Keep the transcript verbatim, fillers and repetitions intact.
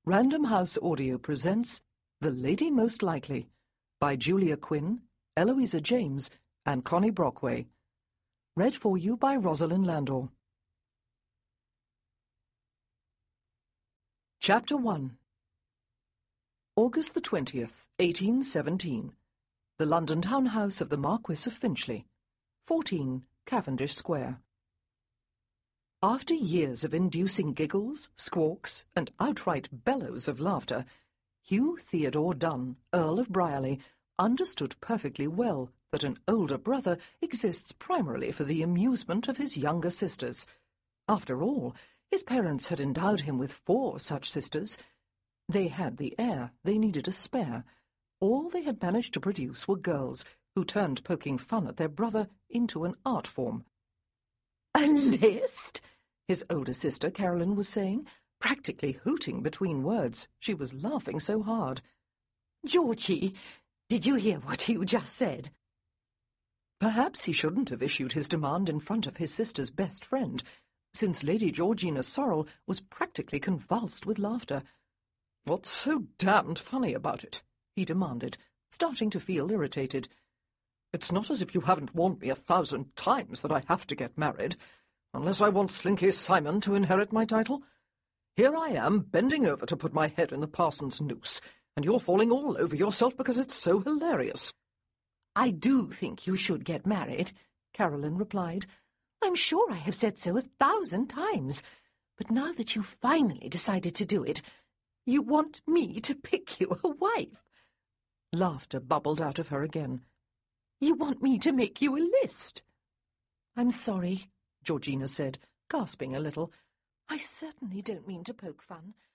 Random House Audio presents The Lady Most Likely by Julia Quinn, Eloisa James, and Connie Brockway. Read for you by Rosalind Landor. Chapter one. August the twentieth, eighteen seventeen. The London townhouse of the Marquis of Finchley, fourteen, Cavendish Square. After years of inducing giggles, squawks, and outright bellows of laughter, Hugh Theodore Dunn, Earl of Brierley, understood perfectly well that an older brother exists primarily for the amusement of his younger sisters. After all, his parents had endowed him with four such sisters. They had the heir, they needed a spare. All they had managed to produce were girls who turned poking fun at their brother into an art form. "A list?" his older sister Carolyn was saying, practically hooting between words. She was laughing so hard. "Georgie, did you hear what Hugh just said?" Perhaps he shouldn't have issued his demand in front of his sister's best friend, since Lady Georgina Sorrel was practically convulsed with laughter. "What's so damned funny about it?" he demanded, starting to feel irritated. "It's not as if you haven't warned me a thousand times that I have to get married, unless I want Slinky Simon to inherit my title. Here I am, bending over to put my head in the parson's noose, and you're falling all over yourself because it's so hilarious." "I do think you should get married," Carolyn replied. "I'm sure I have said so a thousand times. But now that you've finally decided to do it, you want me to pick you a wife." Laughter bubbled out of her again. "You want me to make you a list?" "I'm sorry," Georgina said, gasping a little. "I certainly don't mean to poke fun.